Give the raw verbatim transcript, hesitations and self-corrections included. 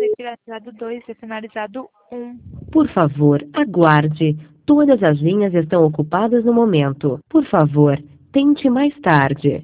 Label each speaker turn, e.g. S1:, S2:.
S1: finalizado dois, finalizado um.
S2: Por favor, aguarde. Todas as linhas estão ocupadas no momento. Por favor, tente mais tarde.